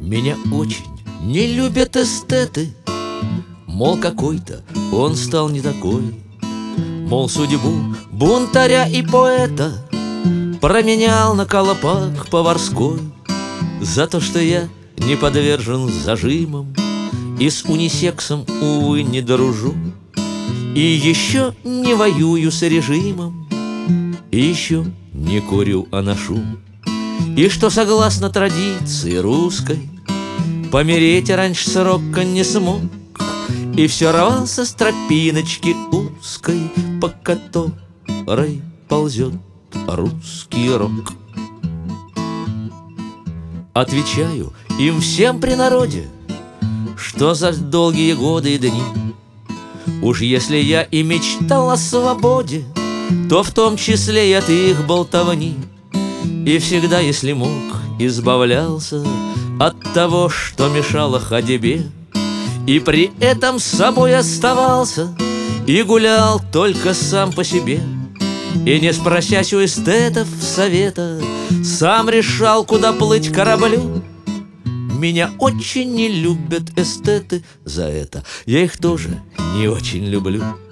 Меня очень не любят эстеты, мол, какой-то он стал не такой. Мол, судьбу бунтаря и поэта променял на колпак поварской. За то, что я не подвержен зажимам и с унисексом, увы, не дружу, и еще не воюю с режимом, и еще не курю, а ношу. И что, согласно традиции русской, помереть раньше срока не смог, и все рвался с тропиночки узкой, по которой ползет русский рок. Отвечаю им всем при народе, что за долгие годы и дни уж если я и мечтал о свободе, то в том числе и от их болтовни. И всегда, если мог, избавлялся от того, что мешало ходьбе, и при этом с собой оставался и гулял только сам по себе. И не спросясь у эстетов совета, сам решал, куда плыть кораблю. Меня очень не любят эстеты за это, я их тоже не очень люблю.